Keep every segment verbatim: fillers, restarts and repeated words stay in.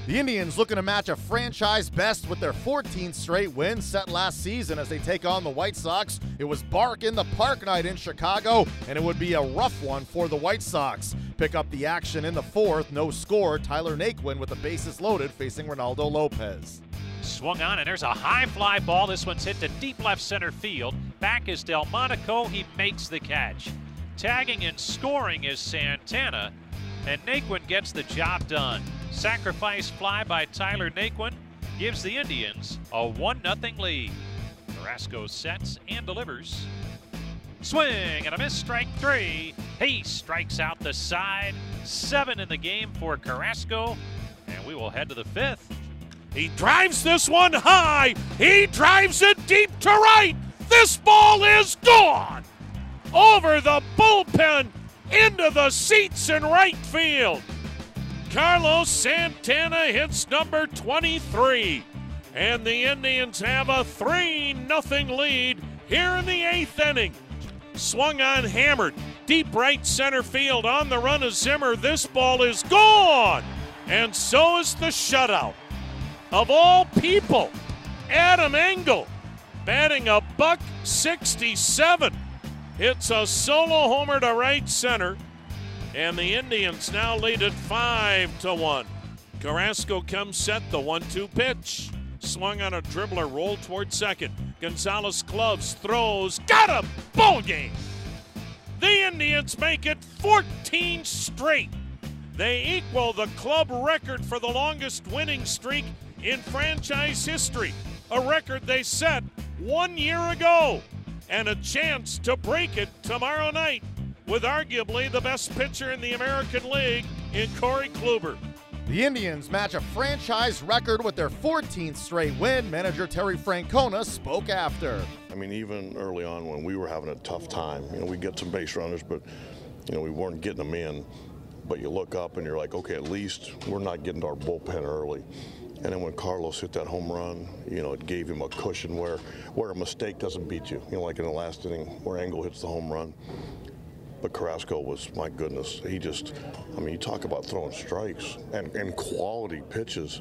The Indians looking to match a franchise best with their fourteenth straight win set last season as they take on the White Sox. It was bark in the park night in Chicago, and it would be a rough one for the White Sox. Pick up the action in the fourth, no score. Tyler Naquin with the bases loaded facing Ronaldo Lopez. Swung on, and there's a high fly ball. This one's hit to deep left center field. Back is Delmonico. He makes the catch. Tagging and scoring is Santana, and Naquin gets the job done. Sacrifice fly by Tyler Naquin gives the Indians a one nothing lead. Carrasco sets and delivers. Swing and a miss, strike three. He strikes out the side. Seven in the game for Carrasco, and we will head to the fifth. He drives this one high. He drives it deep to right. This ball is gone. Over the bullpen, into the seats in right field. Carlos Santana hits number twenty-three. And the Indians have a three nothing lead here in the eighth inning. Swung on, hammered, deep right center field on the run of Zimmer. This ball is gone. And so is the shutout. Of all people, Adam Engel, batting a buck sixty-seven. Hits a solo homer to right center, and the Indians now lead it five to one. Carrasco comes set, the one two pitch. Swung on a dribbler, rolled toward second. Gonzalez gloves, throws, got a ball game. The Indians make it fourteen straight. They equal the club record for the longest winning streak in franchise history, a record they set one year ago, and a chance to break it tomorrow night with arguably the best pitcher in the American League in Corey Kluber. The Indians match a franchise record with their fourteenth straight win. Manager Terry Francona spoke after. I mean, even early on when we were having a tough time, you know, we get some base runners, but, you know, we weren't getting them in. But you look up and you're like, okay, at least we're not getting to our bullpen early. And then when Carlos hit that home run, you know, it gave him a cushion where, where a mistake doesn't beat you. You know, like in the last inning where Engel hits the home run. But Carrasco was, my goodness, he just, I mean, you talk about throwing strikes and, and quality pitches.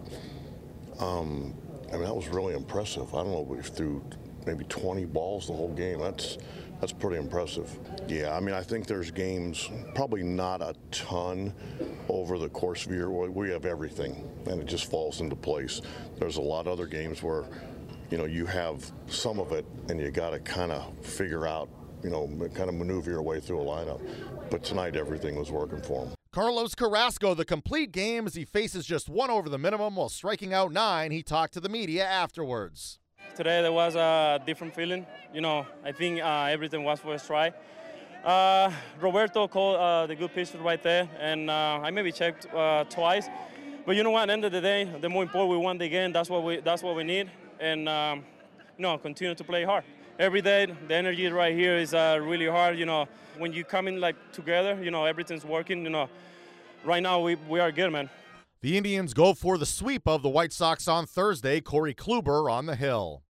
Um, I mean, that was really impressive. I don't know if we threw maybe twenty balls the whole game. That's that's pretty impressive. Yeah, I mean, I think there's games, probably not a ton over the course of a year where we have everything and it just falls into place. There's a lot of other games where, you know, you have some of it and you got to kind of figure out, you know, kind of maneuver your way through a lineup. But tonight, everything was working for him. Carlos Carrasco, the complete game as he faces just one over the minimum while striking out nine. He talked to the media afterwards. Today there was a different feeling. You know, I think uh, everything was for a try. Uh, Roberto called uh, the good pitch right there, and uh, I maybe checked uh, twice. But you know what? At the end of the day, the more important we won the game. That's what we that's what we need, and um, you know, continue to play hard. Every day, the energy right here is uh, really hard. You know, when you come in like together, you know, everything's working. You know, right now we we are good, man. The Indians go for the sweep of the White Sox on Thursday. Corey Kluber on the hill.